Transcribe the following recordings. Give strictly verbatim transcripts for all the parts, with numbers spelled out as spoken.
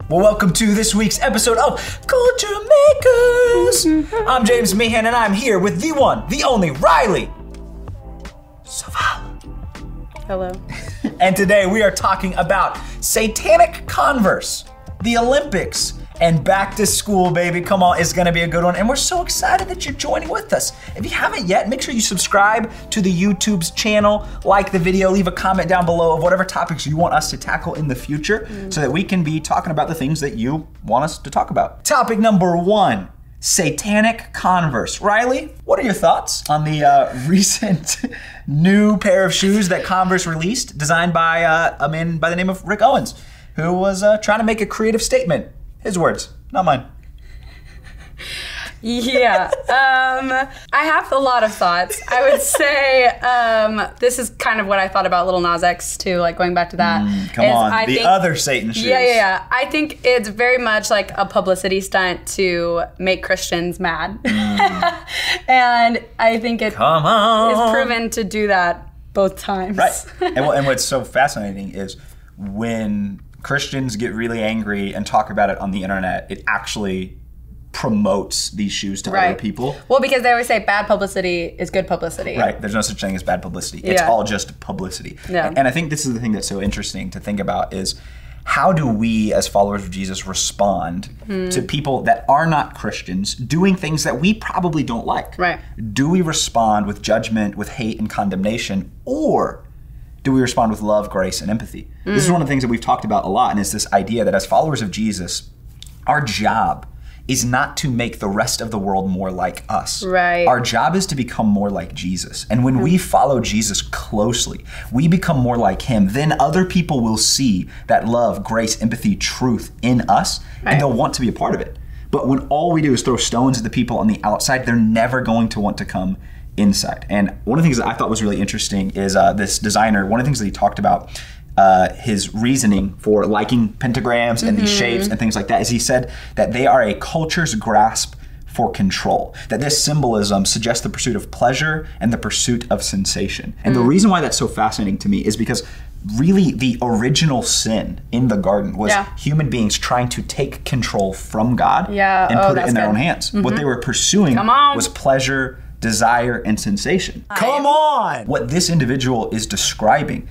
Well, welcome to this week's episode of Culture Makers. I'm James Meehan, and I'm here with the one, the only Riley Saval. Hello. And today we are talking about Satanic Converse, the Olympics, and back to school, baby. Come on, it's gonna be a good one. And we're so excited that you're joining with us. If you haven't yet, make sure you subscribe to the YouTube's channel, like the video, leave a comment down below of whatever topics you want us to tackle in the future mm. so that we can be talking about the things that you want us to talk about. Topic number one, Satanic Converse. Riley, what are your thoughts on the uh, recent new pair of shoes that Converse released, designed by uh, a man by the name of Rick Owens, who was uh, trying to make a creative statement? His words, not mine. Yeah, um, I have a lot of thoughts. I would say um, this is kind of what I thought about Lil Nas X too, like going back to that. Mm, come on, I the think, other Satan shoes. Yeah, yeah, yeah. I think it's very much like a publicity stunt to make Christians mad. Mm. And I think it come on. is proven to do that both times. Right, and, and what's so fascinating is when Christians get really angry and talk about it on the internet, it actually promotes these shoes to right. other people. Well, because they always say bad publicity is good publicity. Right, there's no such thing as bad publicity. It's yeah. all just publicity. Yeah. And I think this is the thing that's so interesting to think about is how do we as followers of Jesus respond hmm. to people that are not Christians doing things that we probably don't like? Right. Do we respond with judgment, with hate and condemnation, or do we respond with love, grace, and empathy? Mm. This is one of the things that we've talked about a lot, and it's this idea that as followers of Jesus, our job is not to make the rest of the world more like us. Right. Our job is to become more like Jesus. And when mm. we follow Jesus closely, we become more like him, then other people will see that love, grace, empathy, truth in us, right. and they'll want to be a part of it. But when all we do is throw stones at the people on the outside, they're never going to want to come inside. And one of the things that I thought was really interesting is uh, this designer, one of the things that he talked about, uh, his reasoning for liking pentagrams and mm-hmm. these shapes and things like that, is he said that they are a culture's grasp for control, that this symbolism suggests the pursuit of pleasure and the pursuit of sensation. And mm. the reason why that's so fascinating to me is because really the original sin in the garden was yeah. human beings trying to take control from God yeah. and oh, put it in their good. own hands. Mm-hmm. What they were pursuing was pleasure, desire, and sensation. Come on! What this individual is describing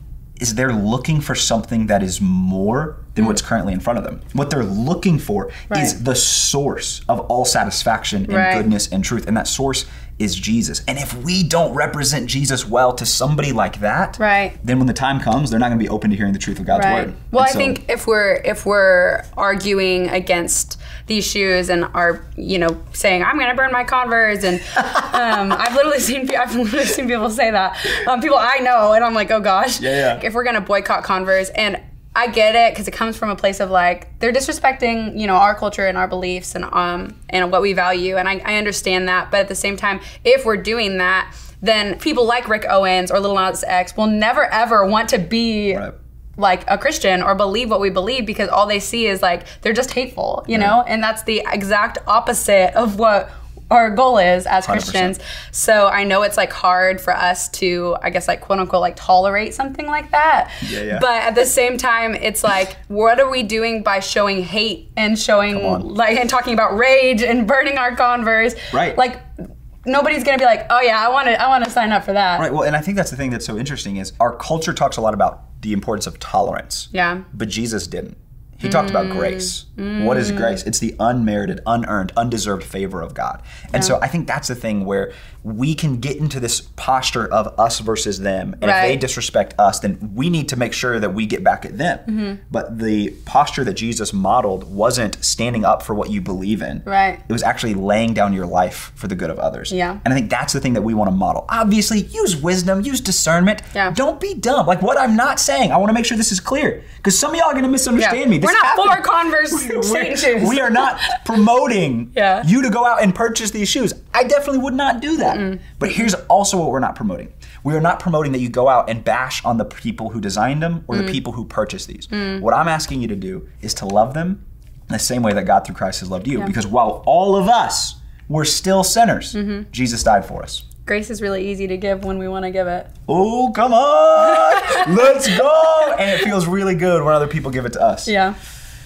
is they're looking for something that is more than mm. what's currently in front of them. What they're looking for right. is the source of all satisfaction and right. goodness and truth, and that source is Jesus. And if we don't represent Jesus well to somebody like that, right. then when the time comes, they're not going to be open to hearing the truth of God's right. word. Well, and I so, think if we're if we're arguing against these shoes and are, you know, saying I'm going to burn my Converse, and um, I've literally seen I've literally seen people say that, um, people I know, and I'm like, oh gosh, yeah, yeah. if we're going to boycott Converse, and I get it because it comes from a place of like they're disrespecting, you know, our culture and our beliefs and um and what we value, and I, I understand that. But at the same time, if we're doing that, then people like Rick Owens or Lil Nas X will never ever want to be right. like a Christian or believe what we believe, because all they see is like they're just hateful, you right. know, and that's the exact opposite of what our goal is as Christians. one hundred percent. So I know it's like hard for us to, I guess, like quote unquote, like tolerate something like that. Yeah, yeah. But at the same time, it's like, what are we doing by showing hate and showing like and talking about rage and burning our Converse? Right. Like nobody's gonna be like, oh yeah, I want to, I want to sign up for that. Right. Well, and I think that's the thing that's so interesting is our culture talks a lot about the importance of tolerance. Yeah. But Jesus didn't. He talked about grace. Mm. What is grace? It's the unmerited, unearned, undeserved favor of God. And yeah. so I think that's the thing where we can get into this posture of us versus them. And right. if they disrespect us, then we need to make sure that we get back at them. Mm-hmm. But the posture that Jesus modeled wasn't standing up for what you believe in. Right. It was actually laying down your life for the good of others. Yeah. And I think that's the thing that we want to model. Obviously, use wisdom, use discernment. Yeah. Don't be dumb. Like what I'm not saying, I want to make sure this is clear. Because some of y'all are going to misunderstand yeah. me. This We're not happened. for Converse Satan shoes. We are not promoting yeah. you to go out and purchase these shoes. I definitely would not do that. Mm-mm. But here's also what we're not promoting. We are not promoting that you go out and bash on the people who designed them or mm. the people who purchased these. Mm. What I'm asking you to do is to love them in the same way that God through Christ has loved you. Yeah. Because while all of us were still sinners, mm-hmm. Jesus died for us. Grace is really easy to give when we want to give it. Oh, come on. Let's go. And it feels really good when other people give it to us. Yeah.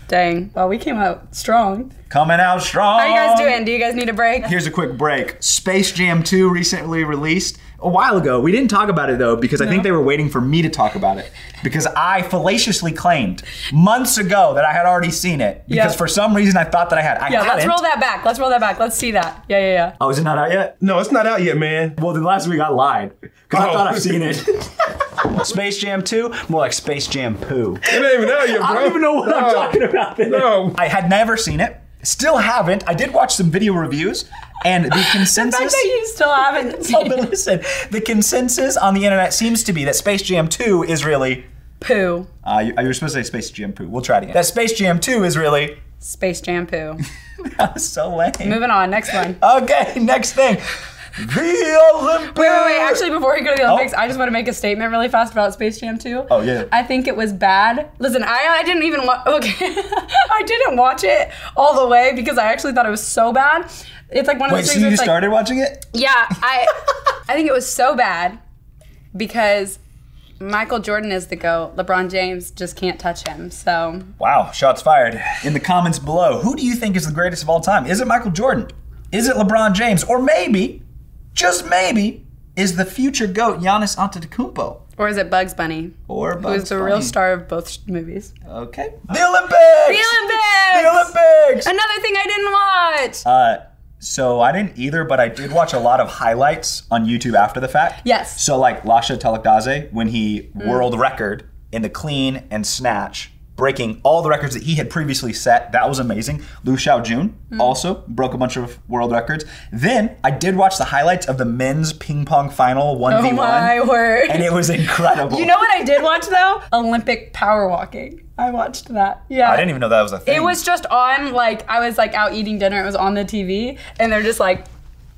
Dang. Well, we came out strong. Coming out strong. How you guys doing? Do you guys need a break? Here's a quick break. Space Jam two recently released a while ago. We didn't talk about it though because no. I think they were waiting for me to talk about it because I fallaciously claimed months ago that I had already seen it because yep. for some reason I thought that I had. I yeah, hadn't. let's roll that back. Let's roll that back. Let's see that. Yeah, yeah, yeah. Oh, is it not out yet? No, it's not out yet, man. Well, then last week I lied because oh. I thought I've seen it. Space Jam two, more like Space Jam poo. It ain't even out yet, bro. I don't even know what no. I'm talking about. Then. No. I had never seen it. Still haven't. I did watch some video reviews, and the consensus. The fact that you still haven't seen oh, but listen, the consensus on the internet seems to be that Space Jam two is really poo. Uh, you, you were supposed to say Space Jam poo. We'll try it again. That Space Jam two is really Space Jam poo. That was so lame. Moving on. Next one. Okay, next thing. The Olympics. Wait, wait, wait. Actually, before we go to the Olympics, oh. I just want to make a statement really fast about Space Jam two. Oh, yeah. I think it was bad. Listen, I, I didn't even watch, okay. I didn't watch it all the way because I actually thought it was so bad. It's like one of wait, those so things you like, started watching it? Yeah, I I think it was so bad because Michael Jordan is the GOAT. LeBron James just can't touch him, so. Wow, shots fired. In the comments below, who do you think is the greatest of all time? Is it Michael Jordan? Is it LeBron James? Or maybe... just maybe, is the future GOAT Giannis Antetokounmpo. Or is it Bugs Bunny? Or Bugs Bunny. Who's the Bunny. real star of both movies. Okay. The Olympics! The Olympics! The Olympics! Another thing I didn't watch! Uh, so I didn't either, but I did watch a lot of highlights on YouTube after the fact. Yes. So like Lasha Telekdaze, when he mm. world record in the clean and snatch, breaking all the records that he had previously set. That was amazing. Liu Xiaojun mm. also broke a bunch of world records. Then I did watch the highlights of the men's ping pong final one v one. Oh my word. And it was incredible. You know what I did watch though? Olympic power walking. I watched that. Yeah. I didn't even know that was a thing. It was just on, like, I was like out eating dinner. It was on the T V and they're just like.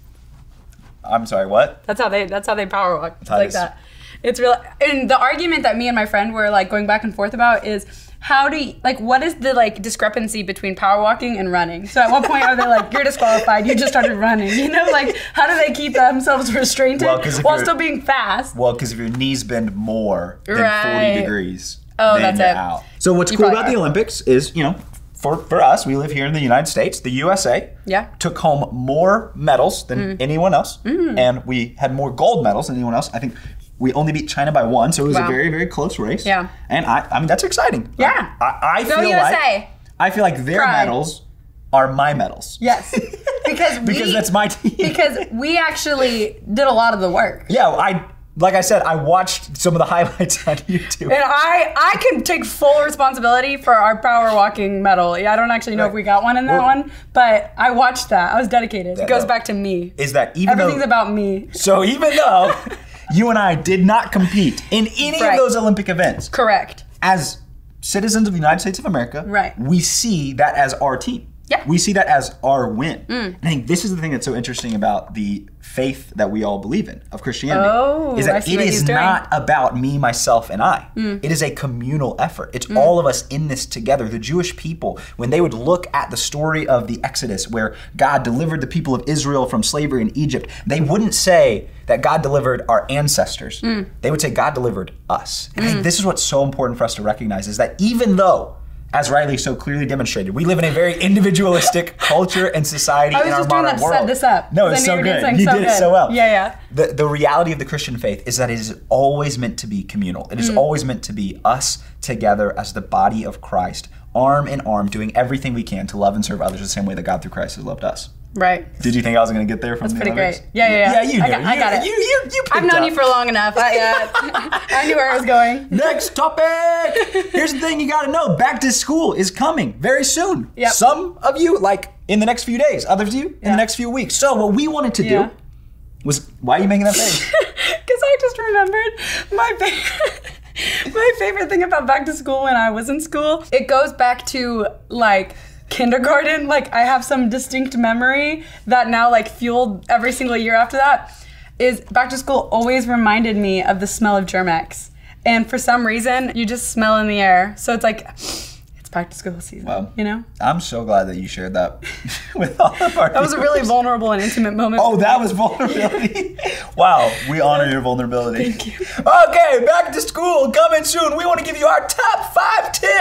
I'm sorry, what? That's how they, that's how they power walk. It's that like is... that. It's real. And the argument that me and my friend were like going back and forth about is, how do you, like, what is the, like, discrepancy between power walking and running? So at what point are they like, you're disqualified, you just started running, you know? Like, how do they keep themselves restrained well, while still being fast? Well, because if your knees bend more than right. forty degrees, oh, then that's you're it. out. So what's you cool about are. the Olympics is, you know, for, for us, we live here in the United States, the U S A yeah. took home more medals than mm. anyone else, mm. and we had more gold medals than anyone else. I think we only beat China by one, so it was wow. a very, very close race. Yeah. And I, I mean, that's exciting. Yeah. I, I Go feel U S A. like I feel like their Pride. medals are my medals. Yes. Because we, because that's my team. Because we actually did a lot of the work. Yeah, I like I said, I watched some of the highlights on YouTube. And I, I can take full responsibility for our power walking medal. Yeah, I don't actually know right. if we got one in that well, one, but I watched that. I was dedicated. It goes back to me. Is that even Everything's though, about me. So even though you and I did not compete in any right. of those Olympic events. Correct. As citizens of the United States of America, right. we see that as our team. Yeah. We see that as our win. Mm. And I think this is the thing that's so interesting about the faith that we all believe in, of Christianity. Oh, is that I see it what is he's doing. not about me, myself, and I. Mm. It is a communal effort. It's Mm. all of us in this together. The Jewish people, when they would look at the story of the Exodus, where God delivered the people of Israel from slavery in Egypt, they wouldn't say that God delivered our ancestors. Mm. They would say God delivered us. And I Mm. think this is what's so important for us to recognize, is that even though, as Riley so clearly demonstrated, we live in a very individualistic culture and society in our modern world. I was just doing that to set this up. No, it's so good. You so did good. it so well. Yeah, yeah. The, the reality of the Christian faith is that it is always meant to be communal. It is Mm. always meant to be us together as the body of Christ, arm in arm, doing everything we can to love and serve others the same way that God through Christ has loved us. Right. Did you think I was going to get there from That's the pretty Olympics? great. Yeah, yeah, yeah. Yeah, you knew. I got, I got you, it. You, you, you I've known up. you for long enough. I, uh, I knew where I was going. Next topic. Here's the thing you got to know. Back to school is coming very soon. Yep. Some of you, like, in the next few days. Others of you, in yeah. the next few weeks. So what we wanted to yeah. do was, why are you making that face? Because I just remembered my favorite, my favorite thing about back to school when I was in school. It goes back to, like, kindergarten. Like, I have some distinct memory that now, like, fueled every single year after that, is back to school always reminded me of the smell of Germ-X. And for some reason, you just smell in the air. So it's like, it's back to school season, well, you know? I'm so glad that you shared that with all of our That was a really vulnerable and intimate moment. Oh, that was vulnerability. Wow, we honor your vulnerability. Thank you. Okay, back to school coming soon. We want to give you our top five tips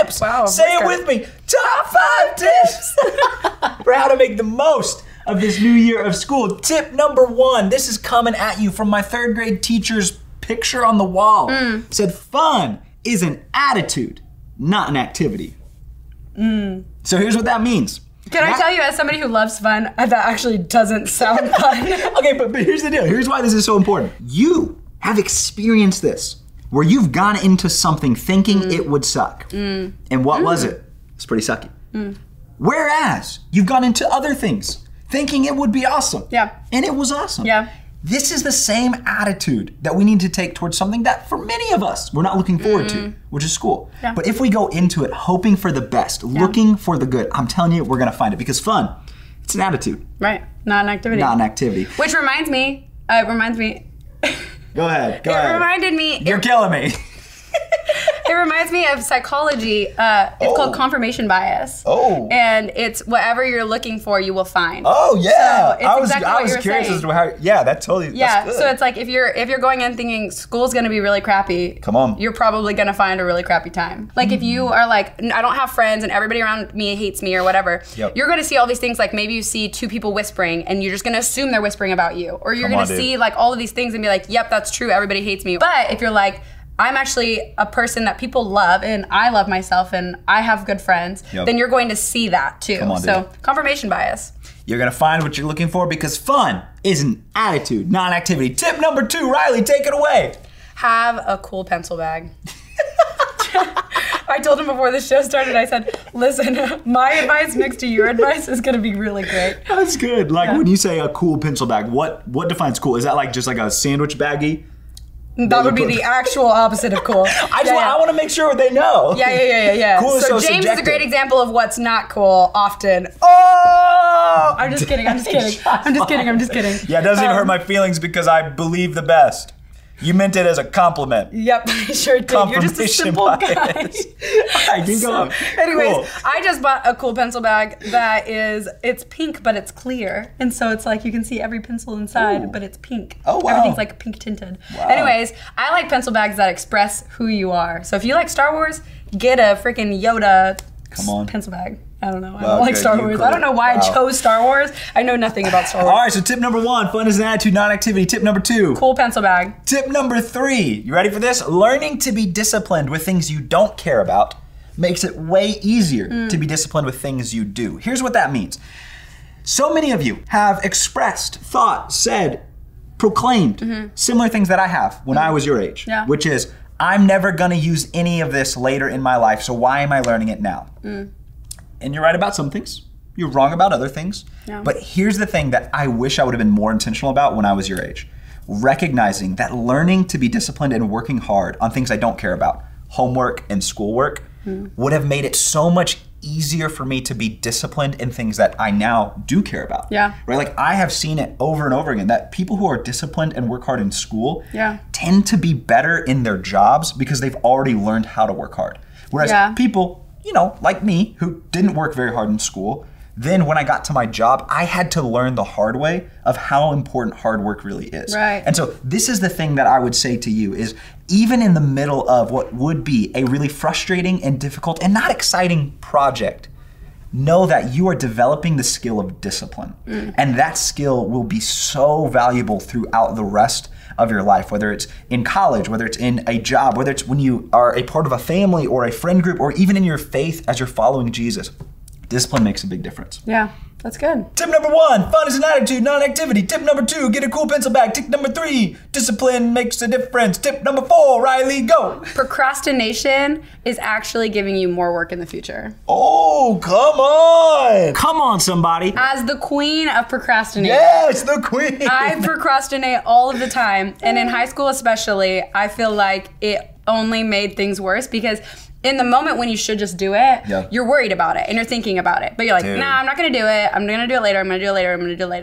tips. Wow, Say it okay. with me. Top five tips for how to make the most of this new year of school. Tip number one. This is coming at you from my third grade teacher's picture on the wall. Mm. Said fun is an attitude, not an activity. Mm. So here's what that means. Can I That- tell you, as somebody who loves fun, that actually doesn't sound fun. Okay, but, but here's the deal. Here's why this is so important. You have experienced this, where you've gone into something thinking Mm. it would suck. And what was it? It's pretty sucky. Mm. Whereas you've gone into other things thinking it would be awesome. Yeah. And it was awesome. Yeah. This is the same attitude that we need to take towards something that for many of us we're not looking forward to, which is school. Yeah. But if we go into it hoping for the best, looking for the good, I'm telling you, we're gonna find it, because fun, it's an attitude, Right. Not an activity. not an activity. Which reminds me, uh, it reminds me, Go ahead, go it ahead. reminded me, You're it, killing me. it reminds me of psychology. Uh, it's Oh. called confirmation bias. Oh. And it's whatever you're looking for, you will find. Oh yeah, So, it's I was exactly I what was you were curious saying. as to how. Yeah, that totally. Yeah, that's good. so it's like if you're if you're going in thinking school's gonna be really crappy, Come on. you're probably gonna find a really crappy time. Like if you are like, I don't have friends and everybody around me hates me or whatever, Yep. you're gonna see all these things. Like maybe you see two people whispering and you're just gonna assume they're whispering about you, or you're Come gonna on, dude. see like all of these things and be like, yep, that's true. Everybody hates me. But if you're like, I'm actually a person that people love and I love myself and I have good friends, Yep. then you're going to see that too. Come on, so dude. confirmation bias. You're gonna find what you're looking for, because fun is an attitude, not an activity. Tip number two, Riley, take it away. Have a cool pencil bag. I told him before the show started, I said, listen, my advice mixed to your advice is gonna be really great. That's good. Like when you say a cool pencil bag, what what defines cool? Is that like just like a sandwich baggie? That would be put- the actual opposite of cool. I just yeah, want, yeah. I want to make sure they know. Yeah, yeah, yeah, yeah, yeah. Cool is so so James is a subjective. great example of what's not cool often. Oh! I'm just kidding, I'm just kidding. I'm just kidding, I'm just kidding. Yeah, it doesn't even Um, hurt my feelings because I believe the best. You meant it as a compliment. Yep, I sure did. You're just a Confirmation simple guy. bias. All right, keep going. Anyways, Cool. I just bought a cool pencil bag that is, it's pink, but it's clear. And so it's like you can see every pencil inside, Ooh. but it's pink. Oh, wow. Everything's like pink tinted. Wow. Anyways, I like pencil bags that express who you are. So if you like Star Wars, get a freaking Yoda Come on. pencil bag. I don't know. I Wow, don't like good. Star You Wars. cool. I don't know why Wow. I chose Star Wars. I know nothing about Star Wars. All right, so tip number one, fun is an attitude, not activity. Tip number two. Cool pencil bag. Tip number three, you ready for this? Learning to be disciplined with things you don't care about makes it way easier Mm. to be disciplined with things you do. Here's what that means. So many of you have expressed, thought, said, proclaimed similar things that I have when I was your age, Mm-hmm. Yeah. which is, I'm never gonna use any of this later in my life, so why am I learning it now? Mm. And you're right about some things. You're wrong about other things. Yeah. But here's the thing that I wish I would have been more intentional about when I was your age. Recognizing that learning to be disciplined and working hard on things I don't care about, homework and schoolwork, Hmm. would have made it so much easier for me to be disciplined in things that I now do care about. Yeah. Right? Like I have seen it over and over again that people who are disciplined and work hard in school Yeah. tend to be better in their jobs because they've already learned how to work hard. Whereas Yeah. people, you know, like me, who didn't work very hard in school, then when I got to my job, I had to learn the hard way of how important hard work really is. Right. And so this is the thing that I would say to you is even in the middle of what would be a really frustrating and difficult and not exciting project, know that you are developing the skill of discipline. Mm. And that skill will be so valuable throughout the rest of your life, whether it's in college, whether it's in a job, whether it's when you are a part of a family or a friend group, or even in your faith as you're following Jesus. Discipline makes a big difference. Yeah, that's good. Tip number one, fun is an attitude, not an activity. Tip number two, get a cool pencil bag. Tip number three, discipline makes a difference. Tip number four, Riley, go. Procrastination is actually giving you more work in the future. Oh, come on. Come on, somebody. As the queen of procrastinating. Yes, the queen. I procrastinate all of the time. And in high school especially, I feel like it only made things worse because in the moment when you should just do it, Yeah. you're worried about it and you're thinking about it. But you're like, Dude. nah, I'm not gonna do it. I'm gonna do it later. I'm gonna do it later. I'm gonna do it later.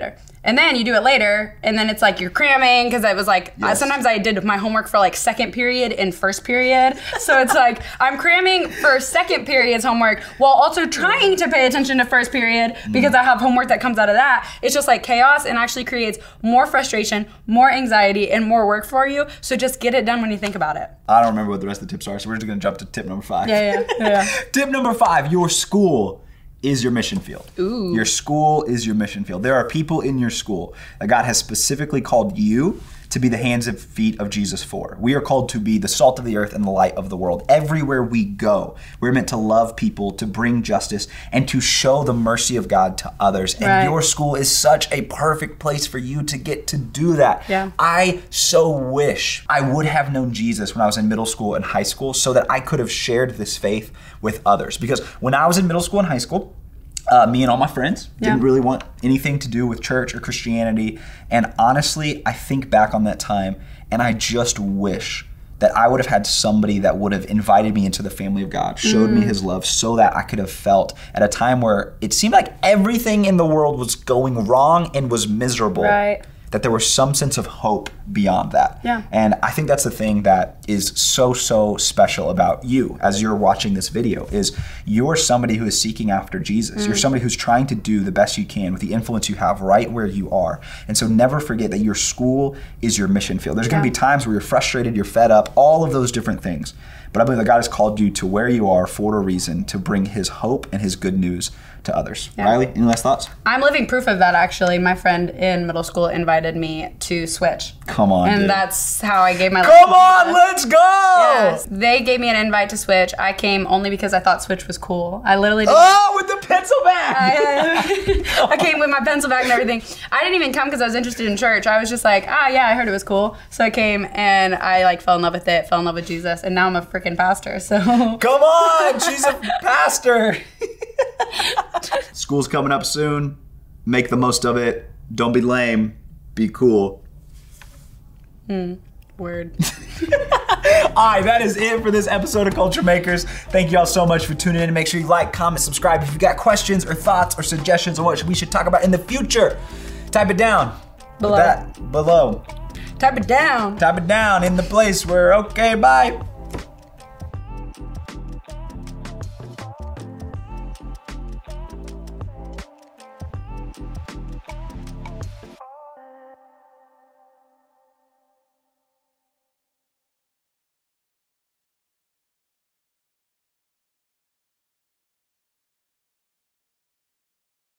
And then you do it later, and then it's like you're cramming because I was like, Yes. I, sometimes I did my homework for like second period and first period. So it's like I'm cramming for second period's homework while also trying to pay attention to first period because I have homework that comes out of that. It's just like chaos and actually creates more frustration, more anxiety, and more work for you. So just get it done when you think about it. I don't remember what the rest of the tips are, so we're just gonna jump to tip number five. Yeah, yeah, yeah. Tip number five, your school is your mission field. Ooh. Your school is your mission field. There are people in your school that God has specifically called you to be the hands and feet of Jesus for. We are called to be the salt of the earth and the light of the world. Everywhere we go, we're meant to love people, to bring justice, and to show the mercy of God to others. And Right. your school is such a perfect place for you to get to do that. Yeah. I so wish I would have known Jesus when I was in middle school and high school so that I could have shared this faith with others. Because when I was in middle school and high school, Uh, me and all my friends Yeah. didn't really want anything to do with church or Christianity. And honestly, I think back on that time and I just wish that I would have had somebody that would have invited me into the family of God, showed Mm. me his love so that I could have felt at a time where it seemed like everything in the world was going wrong and was miserable. Right. That there was some sense of hope beyond that. Yeah. And I think that's the thing that is so, so special about you as you're watching this video is you're somebody who is seeking after Jesus. Mm. You're somebody who's trying to do the best you can with the influence you have right where you are. And so never forget that your school is your mission field. There's going to Yeah. be times where you're frustrated, you're fed up, all of those different things. But I believe that God has called you to where you are for a reason to bring his hope and his good news to others. Yeah. Riley, any last thoughts? I'm living proof of that, actually. My friend in middle school invited me to Switch. Come on, And dude. that's how I gave my life Come to on, Jesus. let's go! Yes. They gave me an invite to Switch. I came only because I thought Switch was cool. I literally didn't. Oh, with the pencil bag! I, I came with my pencil bag and everything. I didn't even come because I was interested in church. I was just like, ah, yeah, I heard it was cool. So I came and I like fell in love with it, fell in love with Jesus, and now I'm a freaking pastor. So Come on, she's a pastor. School's coming up soon. Make the most of it. Don't be lame. Be cool. word. All right, that is it for this episode of Culture Makers. Thank you all so much for tuning in. Make sure you like, comment, subscribe. If you've got questions or thoughts or suggestions on what we should talk about in the future, type it down. With Below. that, below. Type it down. Type it down in the place where, okay, bye.